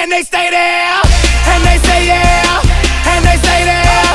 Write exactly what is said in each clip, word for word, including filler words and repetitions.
And they stay there, and they say yeah, and they stay there.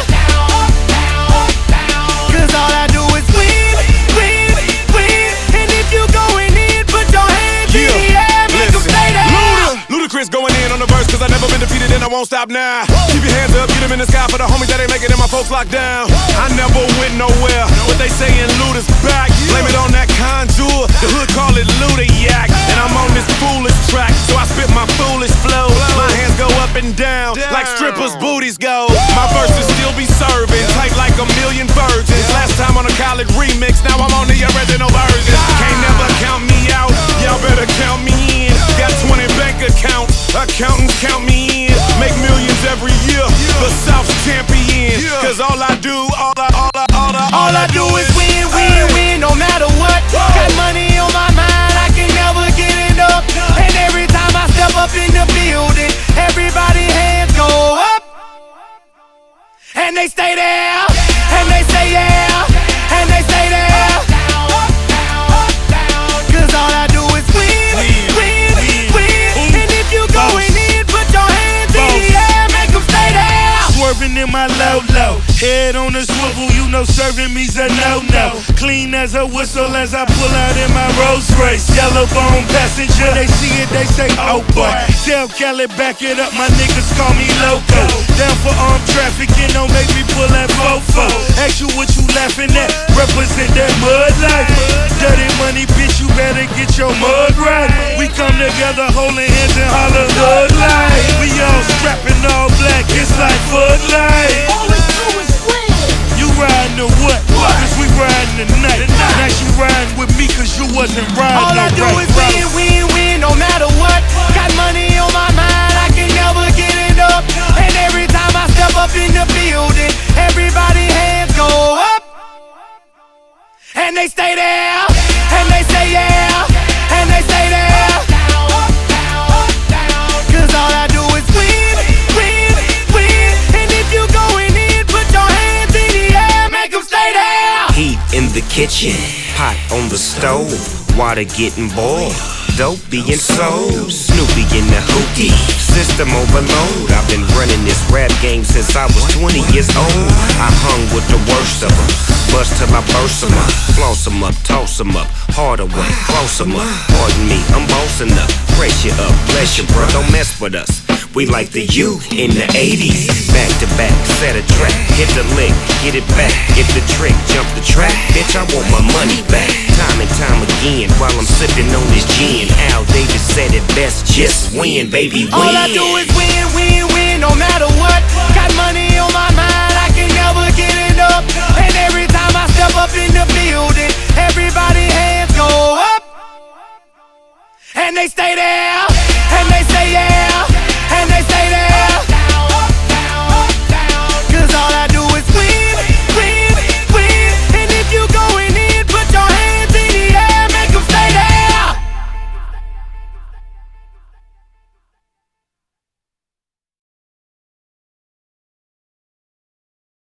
Cause all I do is win, win, win. And if you going in, put your hands in the air, make them stay there. Luda, Ludacris going in on the verse, cause I never been defeated and I won't stop now. Keep your hands up, get them in the sky for the homies that ain't making it, my folks locked down. I never went nowhere, but they saying Luda's back. Blame it on that contour, the hood call it Luda Yak. And I'm on this foolish track, so I spit my foolish flow. My hands go up and down, like strippers' booties go. My verses still be serving, tight like a million virgins. Last time on a college remix, now I'm on the original version. Can't never count me out, y'all better count me in. Got twenty bank accounts, accountants count me in. Make millions every year, the South's champion. Cause all I do, all I, all I, all I, all I do is win, win, win, no matter what. Got money on my mind, I can never get it up. And every time I step up in the building, everybody hands go up. And they stay there, and they say yeah, and they stay there. Cause all I do is win, win, win. And if you going in, put your hands in the air, make them stay there. Swerving in my low-low, head on the swivel, you know serving me's a no-no. Clean as a whistle as I pull out in my Rolls Royce. Yellow bone passenger, they see it, they say, oh boy. Tell Kelly, back it up, my niggas call me loco. Down for armed trafficking, don't make me pull that fofo. Ask you what you laughing at, represent that mud life. Dirty money, bitch, you better get your mud right. We come together holding hands and holler hood life. We all strapping all black, it's like Bud Light. All we do is win. You riding or what? Cause we riding tonight. Now you riding with me cause you wasn't riding. All I do right, is win, win, win, no matter what. Got money on my mind, I can never get it up. And every time I step up in the building, everybody hands go up. And they stay there, and they say yeah, and they stay there. Cause all I do is win, win, win. And if you going in, put your hands in the air, make them stay there. Heat in the kitchen, pot on the stove, water getting boiled, dope being sold, Snoopy in the hookie, system overload. I've been running this rap game since I was twenty years old. I hung with the worst of them, bust till I burst them up, floss them up, toss them up, harder way, close them up. Pardon me, I'm bossing up, pressure up, bless you bro, don't mess with us. We like the U in the eighties, back to back, set a track, hit the lick, get it back, get the trick, jump the track, bitch I want my money back. Time and time again, while I'm sipping on this gin, Al Davis said it best, just win, baby, win. All I do is win, win, win, no matter what. Got money on my mind, I can never get it up. And every time I step up in the building, everybody hands go up. And they stay there.